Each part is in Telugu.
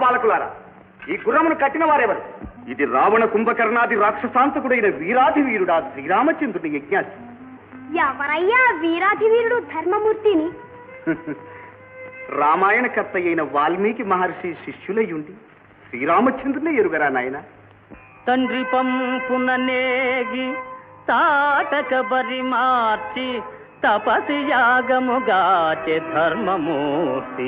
పాలకులారా, ఈ గుర్రమును కట్టిన వారెవరు? ఇది రావణ కుంభకర్ణాది రాక్షసాంతకుడైన వీరాధి వీరుడా శ్రీరామచంద్రుని యజ్ఞాసి. ఎవరయ్యా వీరాధి వీరుడు ధర్మమూర్తిని? రామాయణ కర్త అయిన వాల్మీకి మహర్షి శిష్యులయ్యుండి శ్రీరామచంద్రుని ఎరుగరా నాయన? తండ్రి పంపుననేగి తాటక బరి మార్చి తపసి యాగముగాచె ధర్మమూర్తి.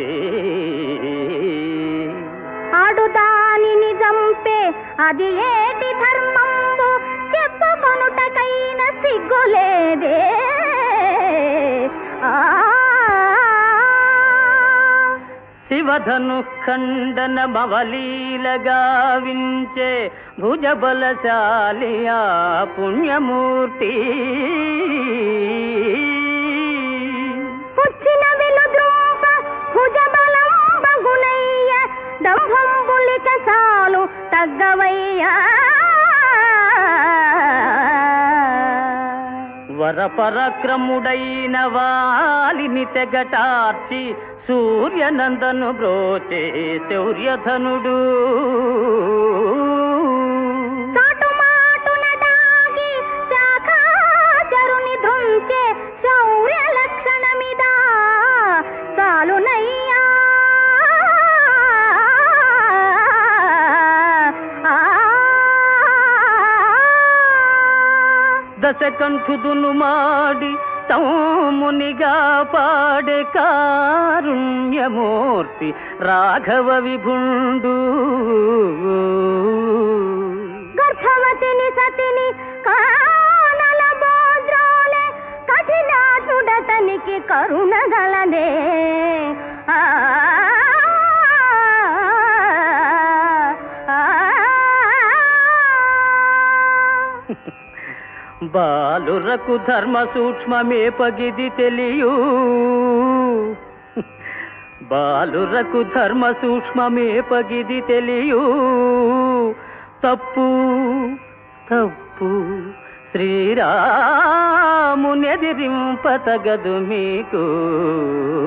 ఆడు దానిని చంపే అది ఏటి ధర్మంబు చెప్పుకొనుటకైన సిగ్గులేదే. శివధను ఖండన మవలీలగా వించే భుజబలశాలియా పుణ్యమూర్తి. పుచ్చిన వెలుద్రూప భుజబలం బగునయ్య దంభంబులిక సాలు తగ్గవయ్యా. వరపరక్రముడైన వాలిని తెగటార్చి సూర్యనందను బ్రోచే శౌర్యధనుడు. చాటుమాటున దాగి శాఖాచరుని ధృంచే శౌర్య లక్షణమిదా చాలునయ్యా. దశకంఠుదును మాడి తౌమునిగా పాడే కారుణ్యమూర్తి రాఘవ విభుండు. గర్భవతిని సతిని కానల బోద్రోలే కఠినాసుడతనికి కరుణగలదే. బాలురకు ధర్మ సూక్ష్మమే పగిది తెలియు. బాలురకు ధర్మ సూక్ష్మమే పగిది తెలియు. తప్పు తప్పు శ్రీరామునెదిరింప తగదు మీకు.